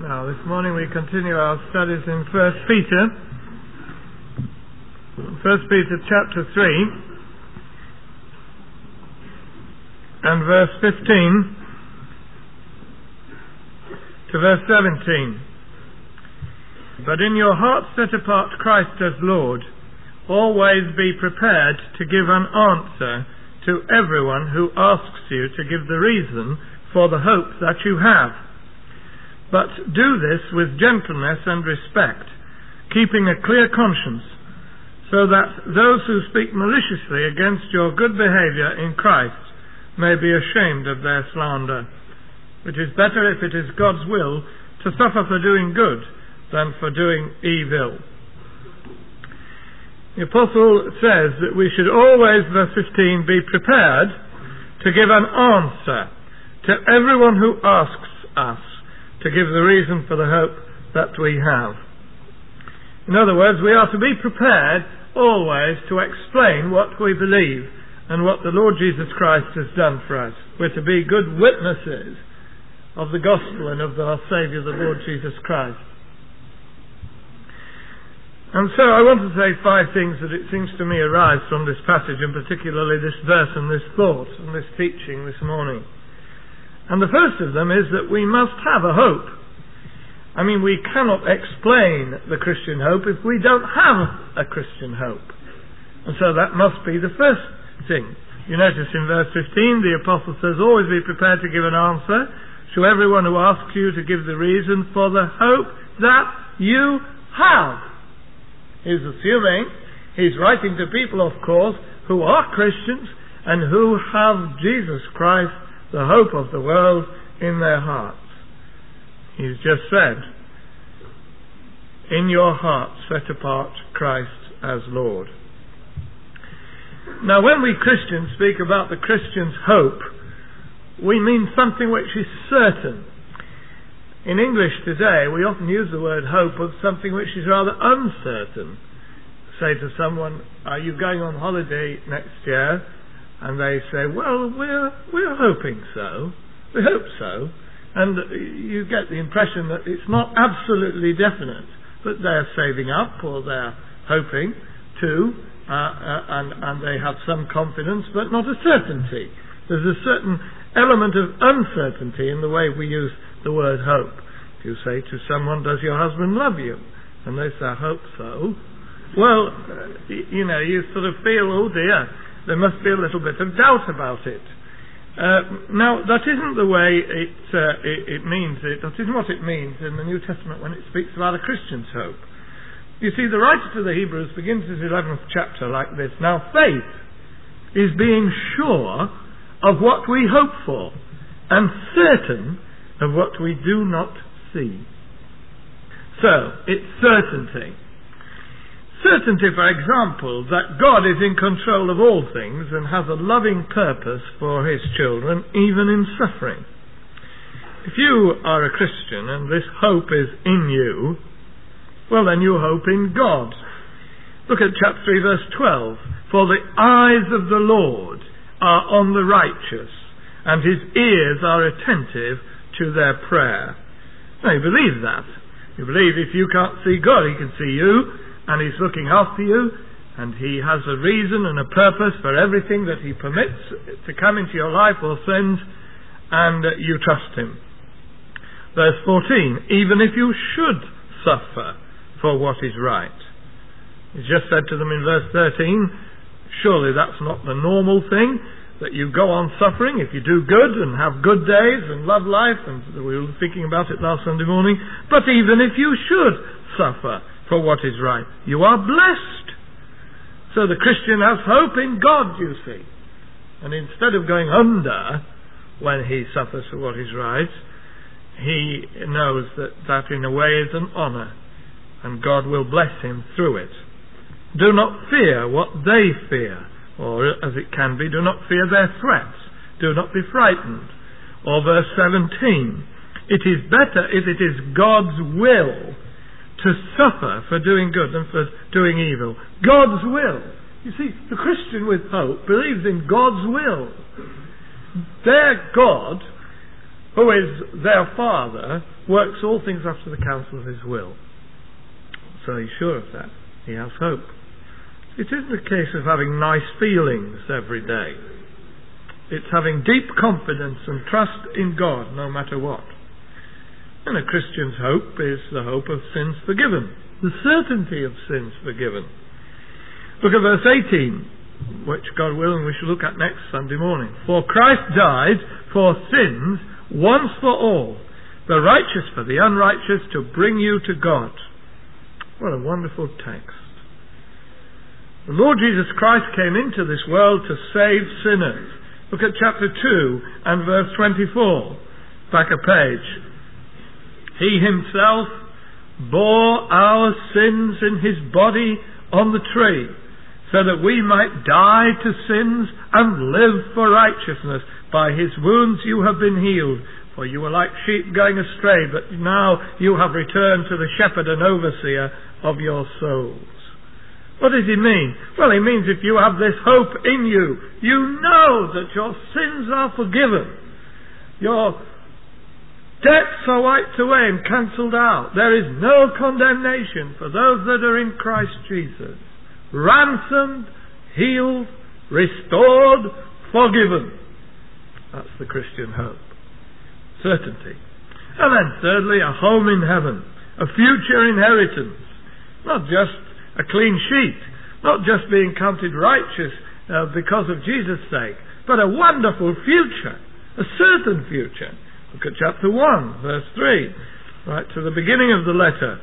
Now, this morning we continue our studies in 1 Peter. 1 Peter chapter 3 and verse 15 to verse 17. But in your hearts set apart Christ as Lord. Always be prepared to give an answer to everyone who asks you to give the reason for the hope that you have. But do this with gentleness and respect, keeping a clear conscience, so that those who speak maliciously against your good behavior in Christ may be ashamed of their slander. It is better, if it is God's will, to suffer for doing good than for doing evil. The Apostle says that we should always, verse 15, be prepared to give an answer to everyone who asks us to give the reason for the hope that we have. In other words, we are to be prepared always to explain what we believe and what the Lord Jesus Christ has done for us. We're to be good witnesses of the gospel and of our Saviour, the Lord Jesus Christ. And so I want to say 5 things that it seems to me arise from this passage, and particularly this verse and this thought and this teaching this morning. And the first of them is that we must have a hope. I mean, we cannot explain the Christian hope if we don't have a Christian hope. And so that must be the first thing. You notice in verse 15, the Apostle says, always be prepared to give an answer to everyone who asks you to give the reason for the hope that you have. He's assuming, he's writing to people, of course, who are Christians and who have Jesus Christ, the hope of the world, in their hearts. He's just said, in your heart set apart Christ as Lord. Now, when we Christians speak about the Christian's hope, we mean something which is certain. In English today, we often use the word hope of something which is rather uncertain. Say to someone, are you going on holiday next year? And they say, well, we're hoping so. We hope so. And you get the impression that it's not absolutely definite, but they're saving up or they're hoping to, and they have some confidence, but not a certainty. There's a certain element of uncertainty in the way we use the word hope. If you say to someone, does your husband love you? And they say, I hope so. Well, you sort of feel, oh dear, there must be a little bit of doubt about it. Now, that isn't the way it means it. That isn't what it means in the New Testament when it speaks about a Christian's hope. You see, the writer to the Hebrews begins his 11th chapter like this. Now, faith is being sure of what we hope for and certain of what we do not see. So, it's certainty. Certainty, for example, that God is in control of all things and has a loving purpose for his children, even in suffering. If you are a Christian and this hope is in you, well, then you hope in God. Look at chapter 3, verse 12. For the eyes of the Lord are on the righteous, and his ears are attentive to their prayer. Now, you believe that. You believe if you can't see God, he can see you, and he's looking after you, and he has a reason and a purpose for everything that he permits to come into your life or sends, and you trust him. Verse 14, even if you should suffer for what is right. He's just said to them in verse 13, surely that's not the normal thing, that you go on suffering if you do good and have good days and love life, and we were thinking about it last Sunday morning, but even if you should suffer for what is right, you are blessed. So the Christian has hope in God, you see. And instead of going under when he suffers for what is right, he knows that in a way is an honour, and God will bless him through it. Do not fear what they fear, or as it can be, do not fear their threats. Do not be frightened. Or verse 17, it is better if it is God's will to suffer for doing good than for doing evil. God's will. You see, the Christian with hope believes in God's will. Their God, who is their Father, works all things after the counsel of his will. So he's sure of that. He has hope. It isn't a case of having nice feelings every day. It's having deep confidence and trust in God no matter what. And a Christian's hope is the hope of sins forgiven, the certainty of sins forgiven. Look at verse 18, which God willing we shall look at next Sunday morning. For Christ died for sins once for all, the righteous for the unrighteous, to bring you to God. What a wonderful text. The Lord Jesus Christ came into this world to save sinners. Look at chapter 2 and verse 24. Back a page. He himself bore our sins in his body on the tree, so that we might die to sins and live for righteousness. By his wounds you have been healed. For you were like sheep going astray, but now you have returned to the shepherd and overseer of your souls. What does he mean? Well, he means if you have this hope in you, you know that your sins are forgiven. Your debts are wiped away and cancelled out. There is no condemnation for those that are in Christ Jesus. Ransomed, healed, restored, forgiven. That's the Christian hope. Certainty. And then thirdly, a home in heaven. A future inheritance. Not just a clean sheet. Not just being counted righteous because of Jesus' sake. But a wonderful future. A certain future. Look at chapter 1, verse 3. Right to the beginning of the letter.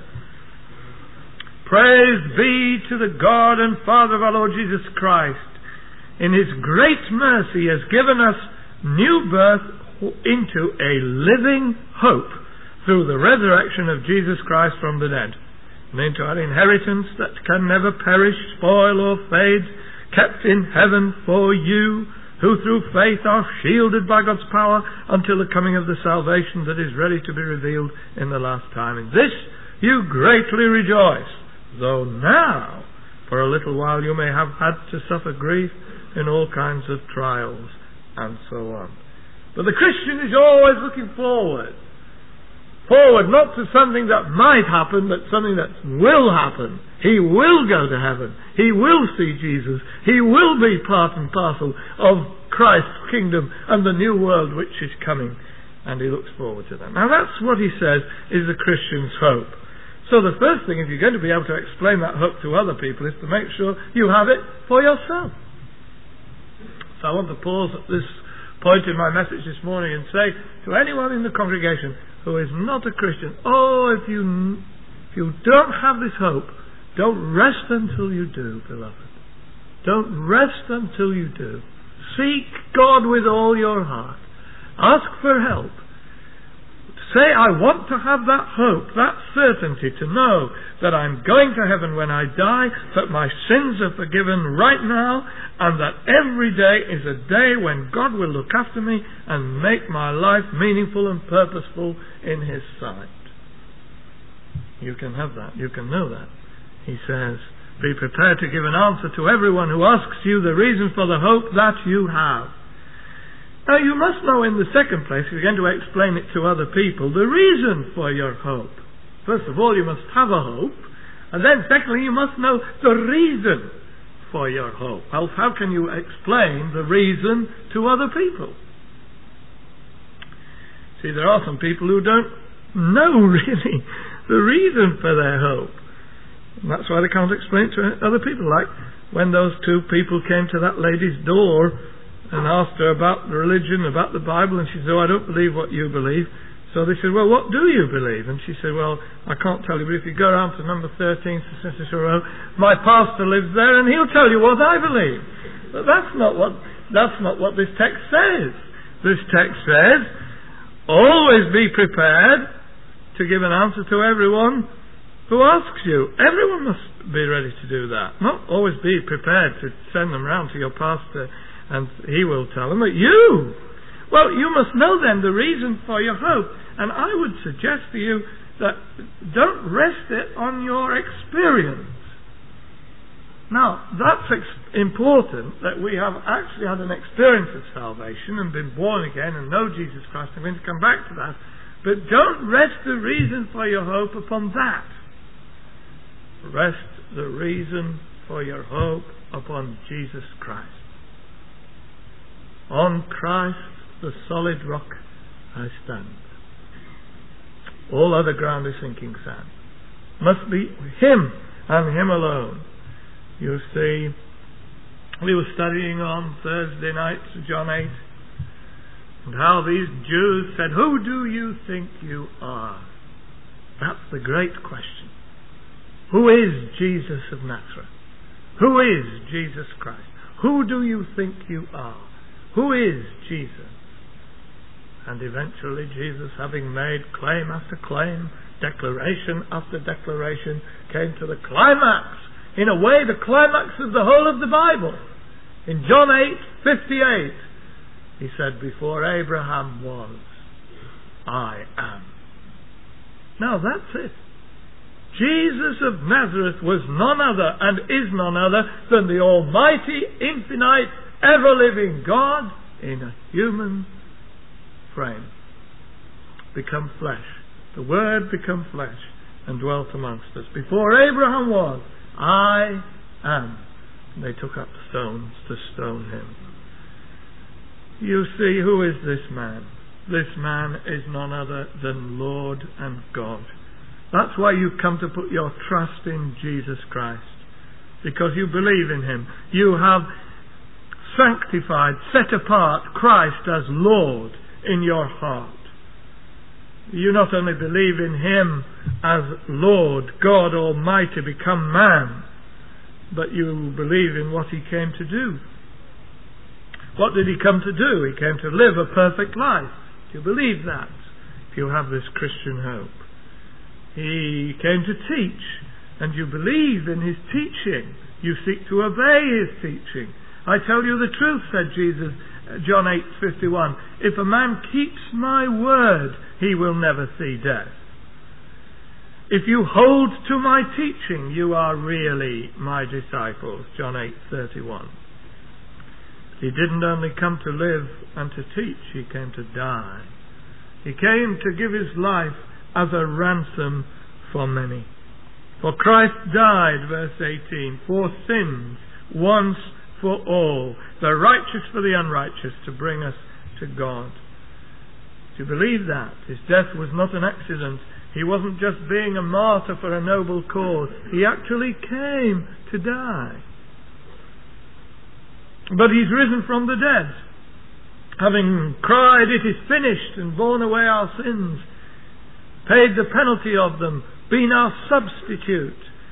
Praise be to the God and Father of our Lord Jesus Christ. In his great mercy he has given us new birth into a living hope through the resurrection of Jesus Christ from the dead, and into our inheritance that can never perish, spoil or fade, kept in heaven for you, who through faith are shielded by God's power until the coming of the salvation that is ready to be revealed in the last time. In this you greatly rejoice, though now for a little while you may have had to suffer grief in all kinds of trials, and so on. But the Christian is always looking forward. Forward, not to something that might happen, but something that will happen. He will go to heaven. He will see Jesus. He will be part and parcel of Christ's kingdom and the new world which is coming. And he looks forward to that. Now that's what he says is the Christian's hope. So the first thing, if you're going to be able to explain that hope to other people, is to make sure you have it for yourself. So I want to pause at this point in my message this morning and say to anyone in the congregation who is not a Christian, if you don't have this hope, don't rest until you do, beloved. Don't rest until you do. Seek God with all your heart. Ask for help. Say, I want to have that hope, that certainty to know that I'm going to heaven when I die, that my sins are forgiven right now, and that every day is a day when God will look after me and make my life meaningful and purposeful in his sight. You can have that. You can know that. He says, be prepared to give an answer to everyone who asks you the reason for the hope that you have. Now you must know in the second place, if you're going to explain it to other people, the reason for your hope. First of all, you must have a hope. And then secondly, you must know the reason for your hope. Else how can you explain the reason to other people? See, there are some people who don't know really the reason for their hope. And that's why they can't explain it to other people. Like when those two people came to that lady's door and asked her about the religion, about the Bible, and she said, I don't believe what you believe. So they said, well, what do you believe? And she said, well, I can't tell you, but if you go around to number 13, Sister Row, my pastor lives there and he'll tell you what I believe. But that's not what this text says. This text says, always be prepared to give an answer to everyone who asks you. Everyone must be ready to do that. Not always be prepared to send them round to your pastor and he will tell them. But you must know then the reason for your hope. And I would suggest to you that don't rest it on your experience. Now, that's important, that we have actually had an experience of salvation and been born again and know Jesus Christ. I'm going to come back to that. But don't rest the reason for your hope upon that. Rest the reason for your hope upon Jesus Christ. On Christ, the solid rock, I stand. All other ground is sinking sand. Must be Him and Him alone. You see, we were studying on Thursday night John 8, and how these Jews said, "Who do you think you are?" That's the great question. Who is Jesus of Nazareth? Who is Jesus Christ? Who do you think you are? Who is Jesus? And eventually Jesus, having made claim after claim, declaration after declaration, came to the climax. In a way, the climax of the whole of the Bible. In John 8:58, He said, "Before Abraham was, I am." Now that's it. Jesus of Nazareth was none other and is none other than the Almighty, infinite, ever-living God in a human frame. Become flesh. The Word become flesh and dwelt amongst us. Before Abraham was, I am. And they took up stones to stone Him. You see, who is this man? This man is none other than Lord and God. That's why you come to put your trust in Jesus Christ. Because you believe in Him. You have sanctified, set apart Christ as Lord in your heart. You not only believe in Him as Lord, God Almighty, become man, but you believe in what He came to do. What did He come to do? He came to live a perfect life. Do you believe that? If you have this Christian hope. He came to teach, and you believe in His teaching. You seek to obey His teaching. I tell you the truth, said Jesus, John 8:51. If a man keeps my word, he will never see death. If you hold to my teaching, you are really my disciples. John 8:31. He didn't only come to live and to teach, He came to die. He came to give His life as a ransom for many. For Christ died, verse 18, for sins once for all, the righteous for the unrighteous, to bring us to God. Do you believe that? His death was not an accident. He wasn't just being a martyr for a noble cause. He actually came to die. But He's risen from the dead, having cried, "It is finished," and borne away our sins, paid the penalty of them, been our substitute,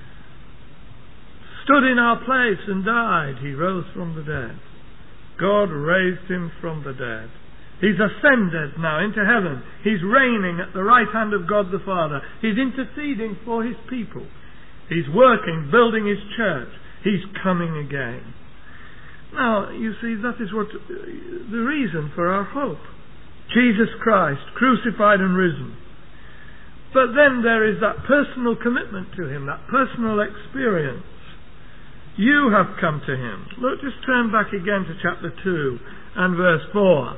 stood in our place and died. He rose from the dead. God raised Him from the dead. He's ascended now into heaven. He's reigning at the right hand of God the Father. He's interceding for His people. He's working, building His church. He's coming again. Now, you see, that is what the reason for our hope. Jesus Christ, crucified and risen. But then there is that personal commitment to Him, that personal experience. You have come to Him. Look, just turn back again to chapter 2 and verse 4.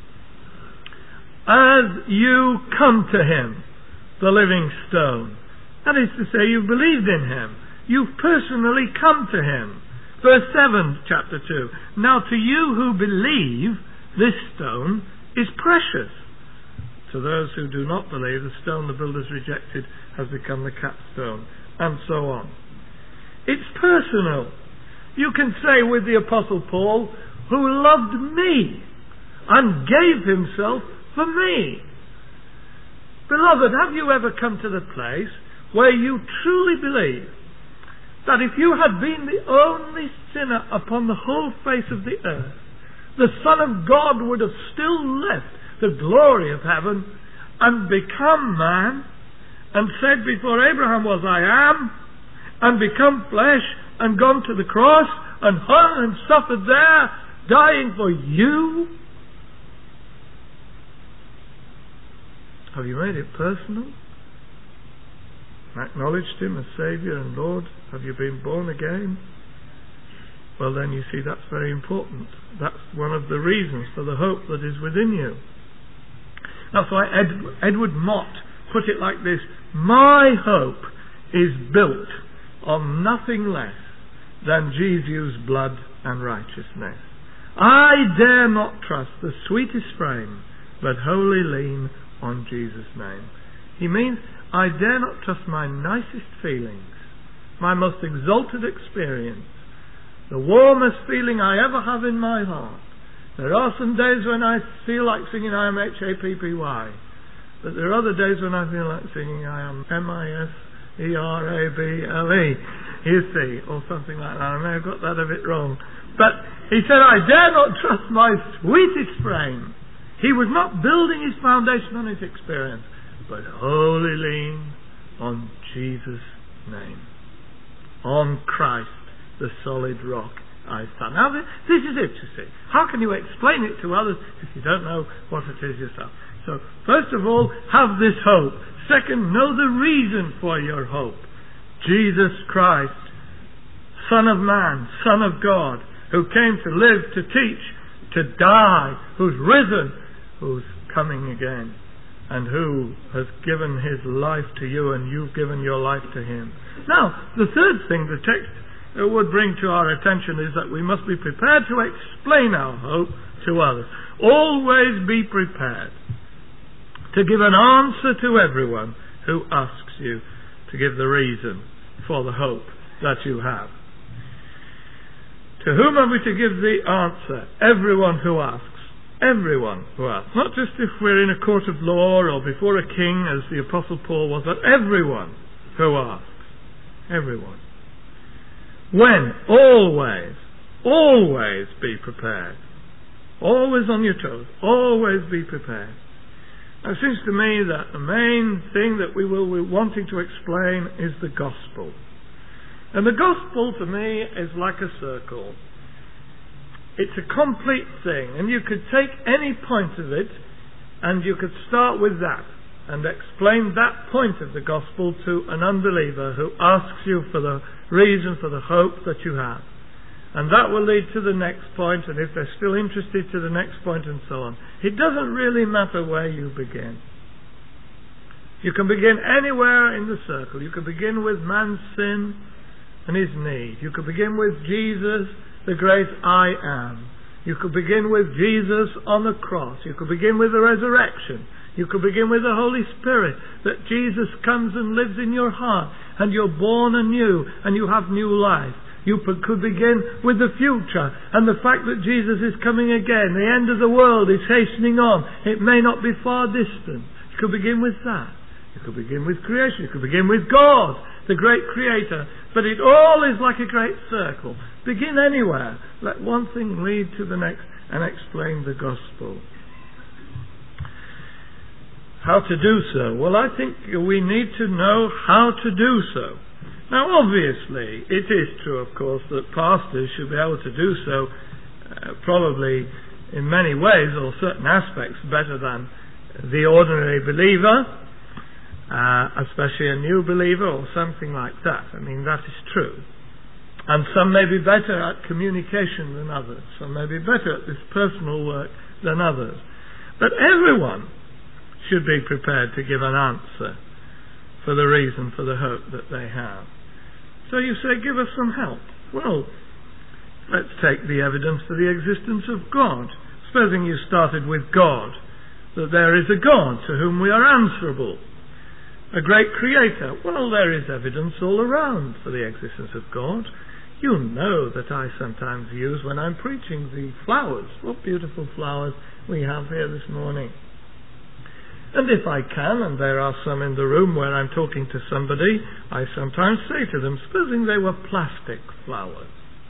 As you come to Him, the living stone. That is to say, you've believed in Him. You've personally come to Him. Verse 7, chapter 2. Now to you who believe, this stone is precious. To those who do not believe, the stone the builders rejected has become the capstone. And so on. It's personal. You can say with the Apostle Paul, who loved me and gave Himself for me. Beloved, have you ever come to the place where you truly believe that if you had been the only sinner upon the whole face of the earth, the Son of God would have still left the glory of heaven and become man and said, before Abraham was, I am, and become flesh and gone to the cross and hung and suffered there, dying for you? Have you made it personal? Acknowledged Him as Saviour and Lord? Have you been born again? well then you see that's very important. That's one of the reasons for the hope that is within you. That's why Edward Mott put it like this: my hope is built on nothing less than Jesus' blood and righteousness. I dare not trust the sweetest frame, but wholly lean on Jesus' name. He means, I dare not trust my nicest feelings, my most exalted experience, the warmest feeling I ever have in my heart. There are some days when I feel like singing I am H-A-P-P-Y, but there are other days when I feel like singing I am M-I-S-E-R-A-B-L-E, you see, or something like that. I may have got that a bit wrong. But he said, I dare not trust my sweetest frame. He was not building his foundation on his experience, but wholly lean on Jesus' name, on Christ, the solid rock I stand. Now this is it, you see. How can you explain it to others if you don't know what it is yourself? So, first of all, have this hope. Second, know the reason for your hope. Jesus Christ, Son of Man, Son of God, who came to live, to teach, to die, who's risen, who's coming again, and who has given his life to you and you've given your life to him. Now, the third thing the text would bring to our attention is that we must be prepared to explain our hope to others. Always be prepared to give an answer to everyone who asks you to give the reason for the hope that you have. To whom are we to give the answer? Everyone who asks. Everyone who asks. Not just if we're in a court of law or before a king, as the Apostle Paul was, but everyone who asks. Everyone. When? Always. Always be prepared. Always on your toes. Always be prepared. Now, it seems to me that the main thing that we will be wanting to explain is the gospel. And the gospel to me is like a circle. It's a complete thing, and you could take any point of it and you could start with that and explain that point of the gospel to an unbeliever who asks you for the reason for the hope that you have. And that will lead to the next point, and if they're still interested, to the next point, and so on. It doesn't really matter where you begin. You can begin anywhere in the circle. You can begin with man's sin and his need. You could begin with Jesus, the great I am. You could begin with Jesus on the cross. You could begin with the resurrection. You could begin with the Holy Spirit, that Jesus comes and lives in your heart, and you're born anew, and you have new life. You could begin with the future and the fact that Jesus is coming again. The end of the world is hastening on. It may not be far distant. You could begin with that. You could begin with creation. You could begin with God, the great creator. But it all is like a great circle. Begin anywhere. Let one thing lead to the next and explain the gospel. How to do so? Well, I think we need to know how to do so. Now, obviously, it is true, of course, that pastors should be able to do so probably in many ways, or certain aspects, better than the ordinary believer, especially a new believer or something like that. I mean, that is true. And some may be better at communication than others. Some may be better at this personal work than others. But everyone should be prepared to give an answer for the reason for the hope that they have. So you say, give us some help. Well, let's take the evidence for the existence of God. Supposing you started with God, that there is a God to whom we are answerable, a great creator. Well, there is evidence all around for the existence of God. You know that I sometimes use, when I'm preaching, the flowers. What beautiful flowers we have here this morning. And if I can, and there are some in the room where I'm talking to somebody, I sometimes say to them, supposing they were plastic flowers.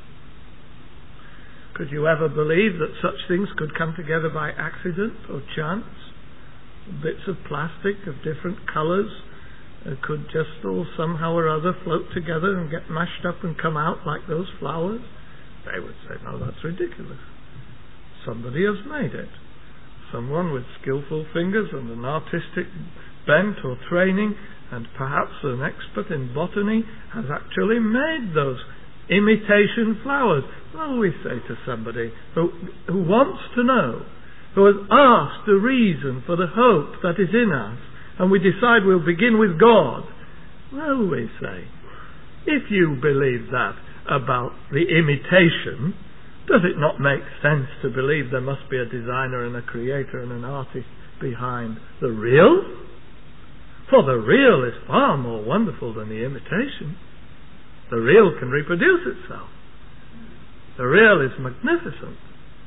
Could you ever believe that such things could come together by accident or chance? Bits of plastic of different colours could just all somehow or other float together and get mashed up and come out like those flowers? They would say, no, that's ridiculous. Somebody has made it. Someone with skillful fingers and an artistic bent or training, and perhaps an expert in botany, has actually made those imitation flowers. Well, we say to somebody who wants to know, who has asked the reason for the hope that is in us, and we decide we'll begin with God, well, we say, if you believe that about the imitation, does it not make sense to believe there must be a designer and a creator and an artist behind the real? For the real is far more wonderful than the imitation. The real can reproduce itself. The real is magnificent.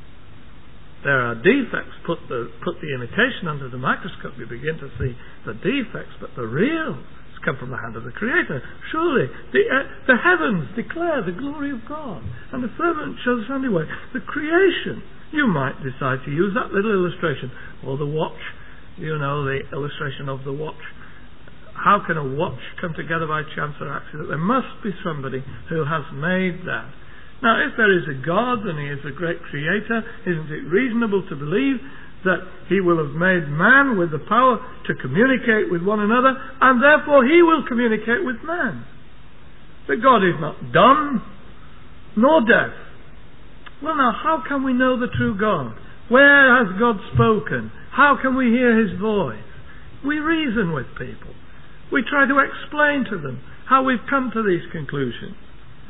There are defects. Put the imitation under the microscope, you begin to see the defects, but the real has come from the hand of the Creator. Surely the heavens declare the glory of God, and the firmament shows His handiwork. The creation, you might decide to use that little illustration, or the watch, the illustration of the watch. How can a watch come together by chance or accident? There must be somebody who has made that. Now, if there is a God and He is a great creator, isn't it reasonable to believe that He will have made man with the power to communicate with one another, and therefore He will communicate with man? That God is not dumb, nor deaf. Well, now, how can we know the true God? Where has God spoken? How can we hear His voice? We reason with people. We try to explain to them how we've come to these conclusions.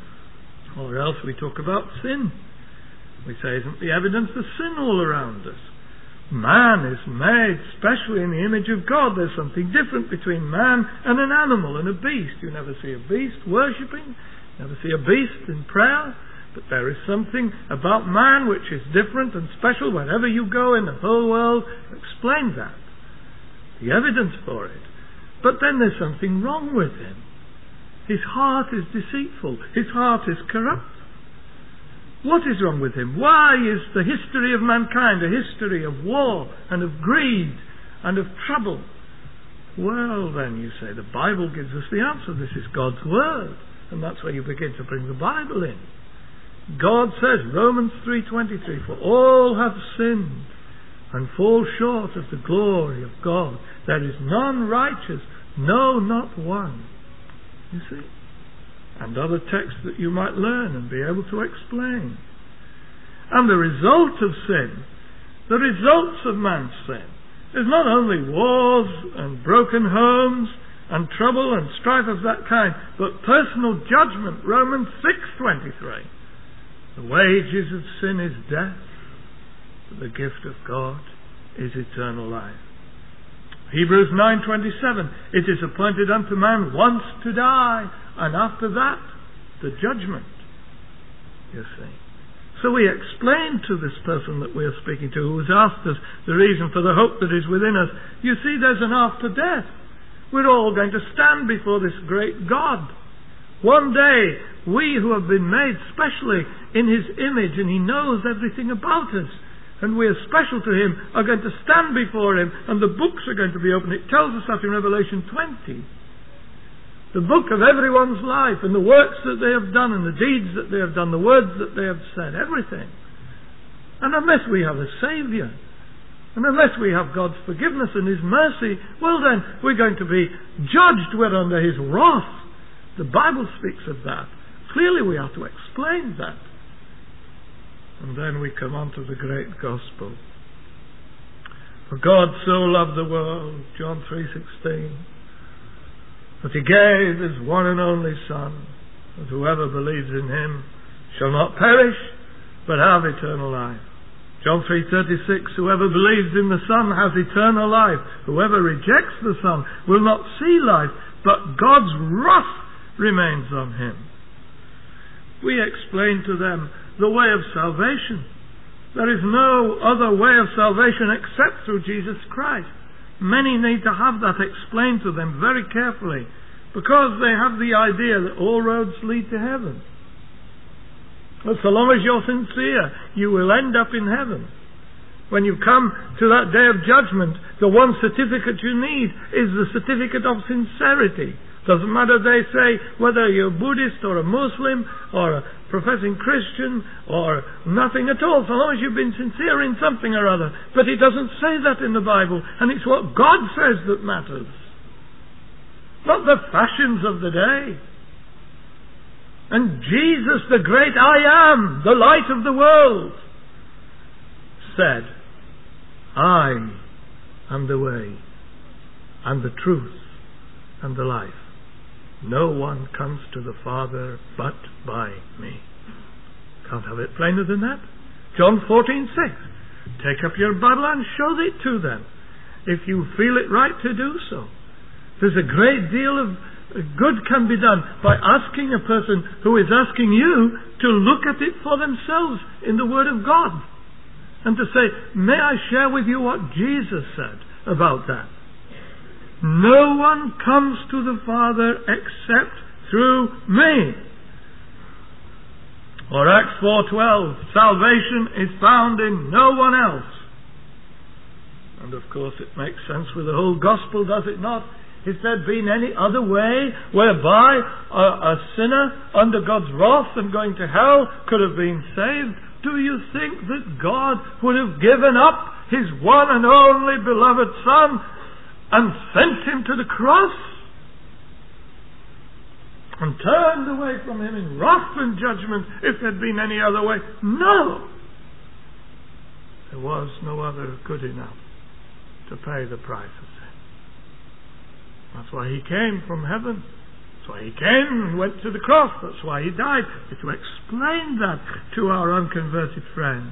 Or else we talk about sin. We say, isn't the evidence of sin all around us? Man is made specially in the image of God. There's something different between man and an animal and a beast. You never see a beast worshipping, never see a beast in prayer, but there is something about man which is different and special wherever you go in the whole world. Explain that. The evidence for it. But then there's something wrong with him. His heart is deceitful. His heart is corrupt. What is wrong with him? Why is the history of mankind a history of war and of greed and of trouble? Well, then you say the Bible gives us the answer. This is God's Word. And that's where you begin to bring the Bible in. God says, Romans 3:23, for all have sinned and fall short of the glory of God. There is none righteous, no, not one. You see? And other texts that you might learn and be able to explain. And the result of sin, the results of man's sin, is not only wars and broken homes and trouble and strife of that kind, but personal judgment. Romans 6:23. The wages of sin is death, but the gift of God is eternal life. Hebrews 9:27, it is appointed unto man once to die, and after that, the judgment. You see. So we explained to this person that we are speaking to, who has asked us the reason for the hope that is within us. You see, there's an after death. We're all going to stand before this great God. One day, we who have been made specially in His image, and He knows everything about us, and we are special to Him, are going to stand before Him, and the books are going to be opened. It tells us that in Revelation 20. The book of everyone's life, and the works that they have done, and the deeds that they have done, the words that they have said, everything. And unless we have a Saviour, and unless we have God's forgiveness and His mercy, well then, we're going to be judged. We're under His wrath. The Bible speaks of that. Clearly we have to explain that. And then we come on to the great gospel. For God so loved the world, John 3:16, that He gave His one and only Son, that whoever believes in Him shall not perish, but have eternal life. John 3:36, whoever believes in the Son has eternal life. Whoever rejects the Son will not see life, but God's wrath remains on him. We explain to them the way of salvation. There is no other way of salvation except through Jesus Christ. Many need to have that explained to them very carefully, because they have the idea that all roads lead to heaven. But so long as you're sincere, you will end up in heaven. When you come to that day of judgment, the one certificate you need is the certificate of sincerity. Doesn't matter, they say, whether you're a Buddhist or a Muslim or a professing Christian or nothing at all, so long as you've been sincere in something or other. But it doesn't say that in the Bible, and it's what God says that matters, not the fashions of the day. And Jesus, the great I am, the light of the world, said, I am the way and the truth and the life. No one comes to the Father but by me. Can't have it plainer than that. John 14:6. Take up your Bible and show it to them if you feel it right to do so. There's a great deal of good can be done by asking a person who is asking you to look at it for themselves in the Word of God and to say, may I share with you what Jesus said about that? No one comes to the Father except through me. Or Acts 4:12, salvation is found in no one else. And of course it makes sense with the whole gospel, does it not? If there had been any other way whereby a sinner under God's wrath and going to hell could have been saved, do you think that God would have given up His one and only beloved Son and sent Him to the cross and turned away from Him in wrath and judgment if there had been any other way? No! There was no other good enough to pay the price of sin. That's why He came from heaven. That's why He came and went to the cross. That's why He died. To explain that to our unconverted friends.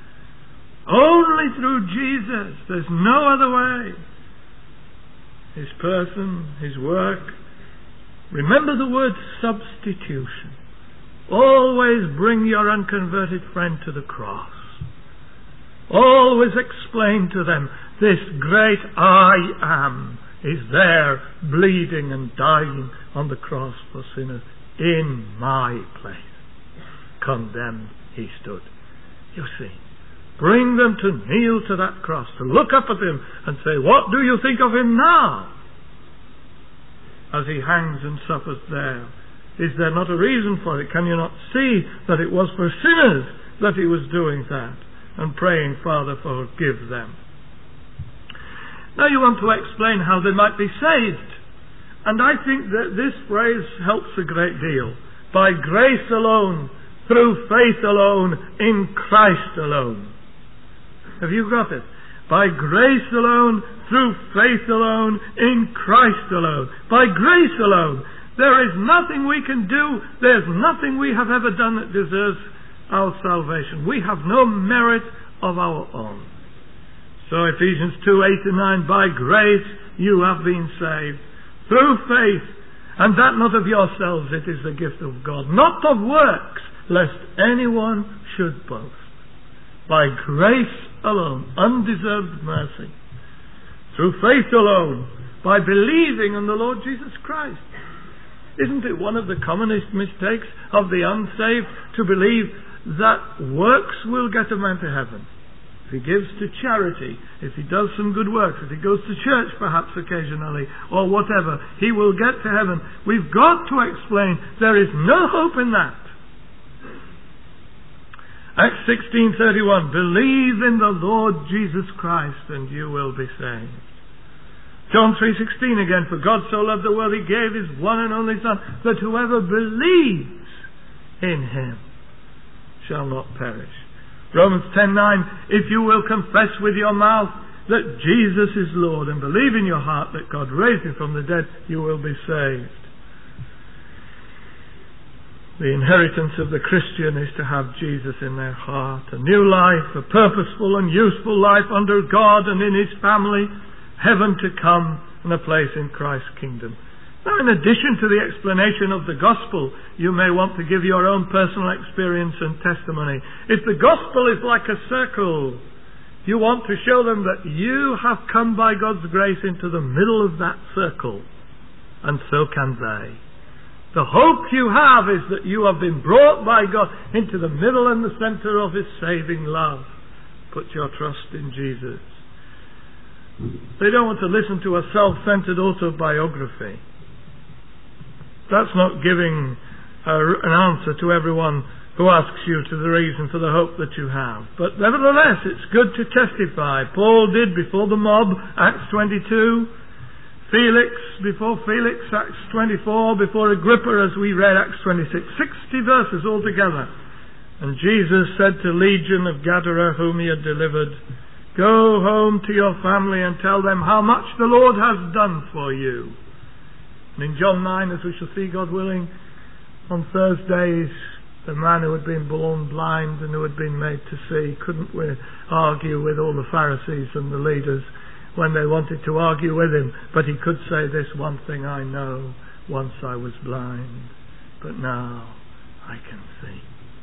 Only through Jesus. There's no other way. His person, His work. Remember the word substitution. Always bring your unconverted friend to the cross. Always explain to them, this great I am is there bleeding and dying on the cross for sinners in my place. Condemned He stood. You see, bring them to kneel to that cross, to look up at Him and say, what do you think of Him now? As He hangs and suffers there. Is there not a reason for it? Can you not see that it was for sinners that He was doing that and praying, Father, forgive them? Now you want to explain how they might be saved. And I think that this phrase helps a great deal. By grace alone, through faith alone, in Christ alone. Have you got it? By grace alone, through faith alone, in Christ alone. By grace alone. There is nothing we can do. There's nothing we have ever done that deserves our salvation. We have no merit of our own. So Ephesians 2:8-9, by grace you have been saved, through faith, and that not of yourselves, it is the gift of God, not of works, lest anyone should boast. By grace alone, undeserved mercy, through faith alone, by believing in the Lord Jesus Christ. Isn't it one of the commonest mistakes of the unsaved to believe that works will get a man to heaven? If he gives to charity, if he does some good works, if he goes to church perhaps occasionally, or whatever, he will get to heaven. We've got to explain there is no hope in that. Acts 16:31, believe in the Lord Jesus Christ and you will be saved. John 3:16 again, for God so loved the world He gave His one and only Son, that whoever believes in Him shall not perish. Romans 10:9, if you will confess with your mouth that Jesus is Lord and believe in your heart that God raised Him from the dead, you will be saved. The inheritance of the Christian is to have Jesus in their heart, a new life, a purposeful and useful life under God and in His family, heaven to come, and a place in Christ's kingdom. Now, in addition to the explanation of the gospel, you may want to give your own personal experience and testimony. If the gospel is like a circle, you want to show them that you have come by God's grace into the middle of that circle, and so can they. The hope you have is that you have been brought by God into the middle and the center of His saving love. Put your trust in Jesus. They don't want to listen to a self-centered autobiography. That's not giving an answer to everyone who asks you to the reason for the hope that you have. But nevertheless, it's good to testify. Paul did before the mob, Acts 22. Felix, before Felix, Acts 24, before Agrippa, as we read Acts 26, 60 verses altogether. And Jesus said to Legion of Gadara, whom he had delivered, "Go home to your family and tell them how much the Lord has done for you." And in John 9, as we shall see, God willing, on Thursdays, the man who had been born blind and who had been made to see, couldn't argue with all the Pharisees and the leaders when they wanted to argue with him, but he could say, "This one thing I know, once I was blind, but now I can see."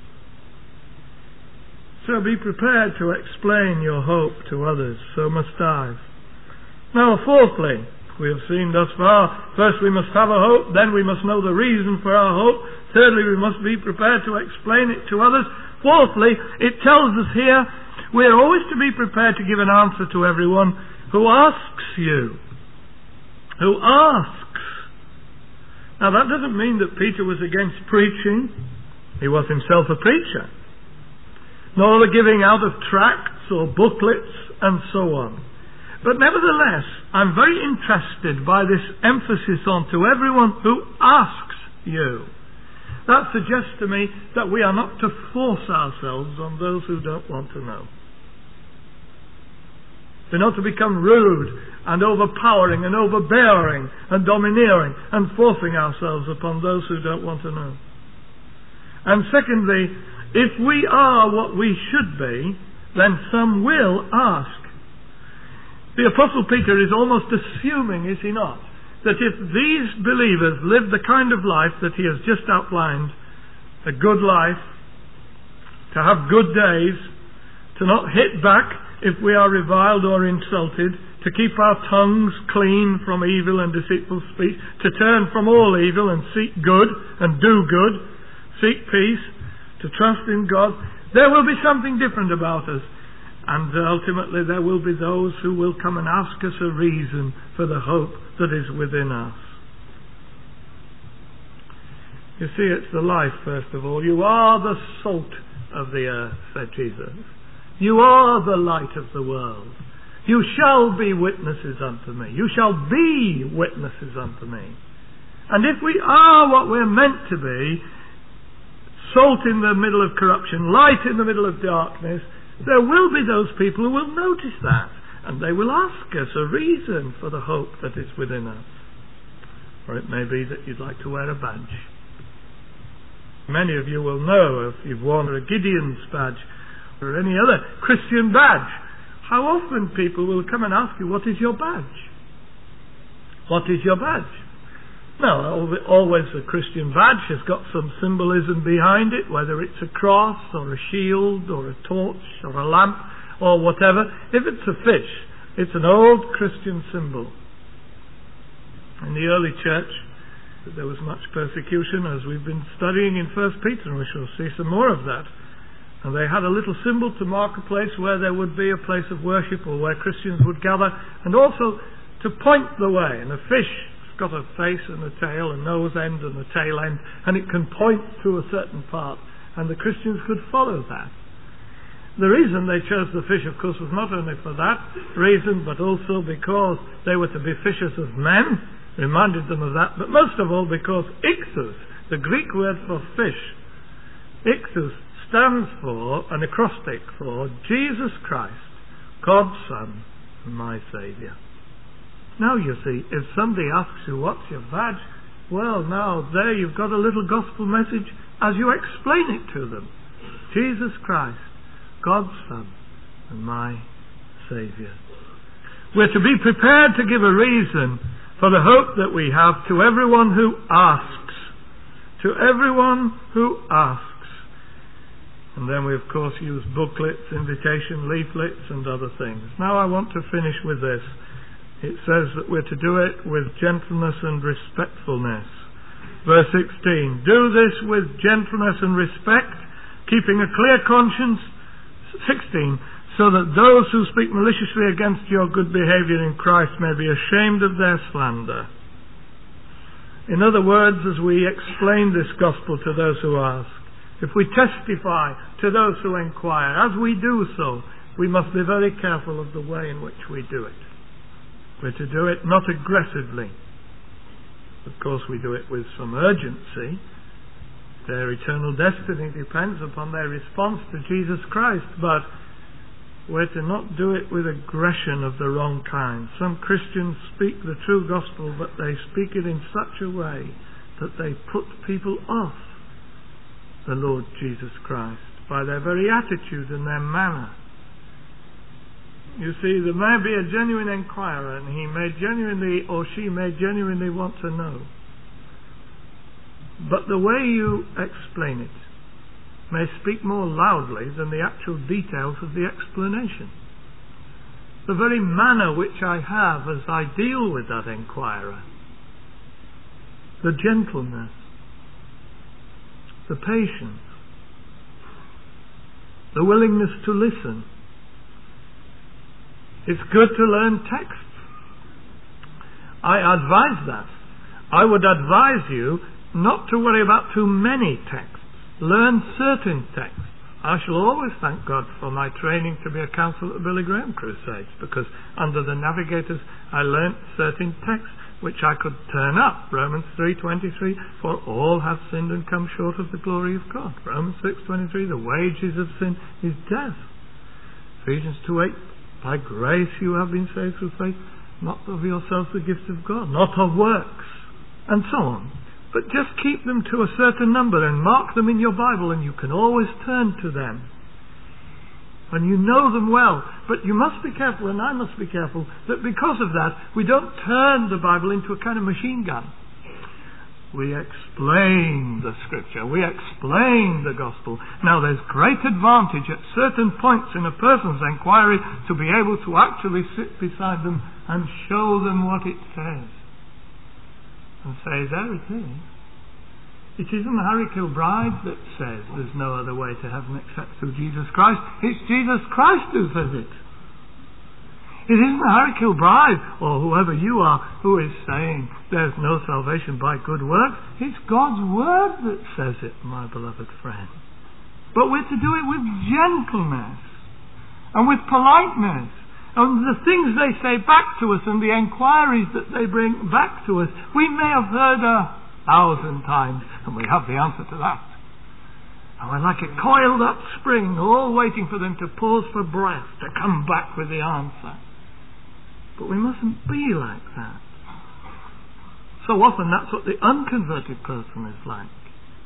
So be prepared to explain your hope to others. So must I. Now, fourthly, we have seen thus far, first we must have a hope, then we must know the reason for our hope. Thirdly, we must be prepared to explain it to others. Fourthly, it tells us here, we are always to be prepared to give an answer to everyone who asks you. Who asks. Now, that doesn't mean that Peter was against preaching. He was himself a preacher. Nor the giving out of tracts or booklets and so on. But nevertheless, I'm very interested by this emphasis on to everyone who asks you. That suggests to me that we are not to force ourselves on those who don't want to know. We're not to become rude and overpowering and overbearing and domineering and forcing ourselves upon those who don't want to know. And secondly, if we are what we should be, then some will ask. The Apostle Peter is almost assuming, is he not, that if these believers live the kind of life that he has just outlined, a good life, to have good days, to not hit back if we are reviled or insulted, to keep our tongues clean from evil and deceitful speech, to turn from all evil and seek good and do good, seek peace, to trust in God, there will be something different about us. And ultimately there will be those who will come and ask us a reason for the hope that is within us. You see, it's the life, first of all. You are the salt of the earth, said Jesus. You are the light of the world. You shall be witnesses unto me. You shall be witnesses unto me. And if we are what we're meant to be, salt in the middle of corruption, light in the middle of darkness, there will be those people who will notice that, and they will ask us a reason for the hope that is within us. Or it may be that you'd like to wear a badge. Many of you will know, if you've worn a Gideon's badge or any other Christian badge, how often people will come and ask you, "What is your badge? What is your badge?" Now, always a Christian badge has got some symbolism behind it, whether it's a cross or a shield or a torch or a lamp or whatever. If it's a fish, it's an old Christian symbol. In the early church, there was much persecution, as we've been studying in 1 Peter, and we shall see some more of that. And they had a little symbol to mark a place where there would be a place of worship, or where Christians would gather, and also to point the way. And a fish got a face and a tail, a nose end and a tail end, and it can point to a certain part, and the Christians could follow that. The reason they chose the fish, of course, was not only for that reason, but also because they were to be fishers of men, reminded them of that, but most of all because ichthus, the Greek word for fish, ichthus stands for, an acrostic for, Jesus Christ, God's Son, and my Saviour. Now you see, if somebody asks you, "What's your badge?" well, now there you've got a little gospel message as you explain it to them. Jesus Christ, God's Son, and my Saviour. We're to be prepared to give a reason for the hope that we have to everyone who asks. To everyone who asks. And then we, of course, use booklets, invitation leaflets, and other things. Now I want to finish with this. It says that we're to do it with gentleness and respectfulness. Verse 16, "Do this with gentleness and respect, keeping a clear conscience." 16, "so that those who speak maliciously against your good behavior in Christ may be ashamed of their slander." In other words, as we explain this gospel to those who ask, if we testify to those who inquire, as we do so, we must be very careful of the way in which we do it. We're to do it not aggressively. Of course, we do it with some urgency. Their eternal destiny depends upon their response to Jesus Christ, but we're to not do it with aggression of the wrong kind. Some Christians speak the true gospel, but they speak it in such a way that they put people off the Lord Jesus Christ by their very attitude and their manner. You see, there may be a genuine inquirer, and he may genuinely, or she may genuinely want to know. But the way you explain it may speak more loudly than the actual details of the explanation. The very manner which I have as I deal with that inquirer, the gentleness, the patience, the willingness to listen. It's good to learn texts. I advise that. I would advise you not to worry about too many texts. Learn certain texts. I shall always thank God for my training to be a counsel at the Billy Graham Crusades, because under the Navigators I learnt certain texts which I could turn up. Romans 3:23, for all have sinned and come short of the glory of God. Romans 6:23, the wages of sin is death. Ephesians 2:8, by grace you have been saved through faith, not of yourselves the gift of God, not of works, and so on. But just keep them to a certain number and mark them in your Bible, and you can always turn to them. And you know them well. But you must be careful, and I must be careful, that because of that, we don't turn the Bible into a kind of machine gun. We explain the Scripture. We explain the Gospel. Now, there's great advantage at certain points in a person's inquiry to be able to actually sit beside them and show them what it says. And say, there it is. It isn't Harry Kilbride that says there's no other way to heaven except through Jesus Christ. It's Jesus Christ who says it. It isn't Harry Kilbride or whoever you are who is saying there's no salvation by good works. It's God's Word that says it, my beloved friend. But we're to do it with gentleness and with politeness. And the things they say back to us and the inquiries that they bring back to us, we may have heard 1,000 times, and we have the answer to that. And we're like a coiled up spring, all waiting for them to pause for breath to come back with the answer. But we mustn't be like that. So often that's what the unconverted person is like.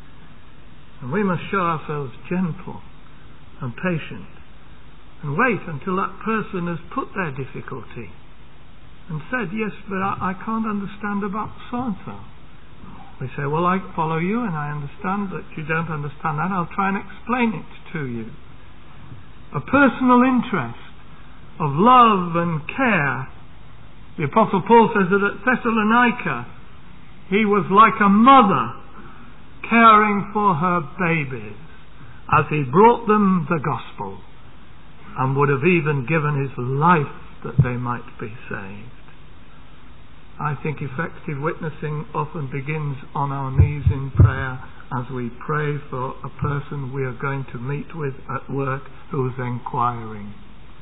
And we must show ourselves gentle and patient, and wait until that person has put their difficulty and said, yes, but I can't understand about so-and-so. We say, well, I follow you and I understand that you don't understand that. I'll try and explain it to you. A personal interest of love and care. The Apostle Paul says that at Thessalonica he was like a mother caring for her babies as he brought them the gospel, and would have even given his life that they might be saved. I think effective witnessing often begins on our knees in prayer as we pray for a person we are going to meet with at work who is inquiring.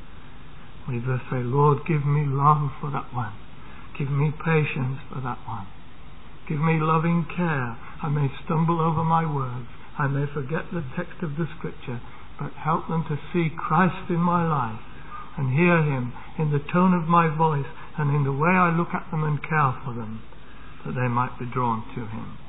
We just say, Lord, give me love for that one. Give me patience for that one. Give me loving care. I may stumble over my words. I may forget the text of the Scripture, but help them to see Christ in my life and hear Him in the tone of my voice and in the way I look at them and care for them, that they might be drawn to Him.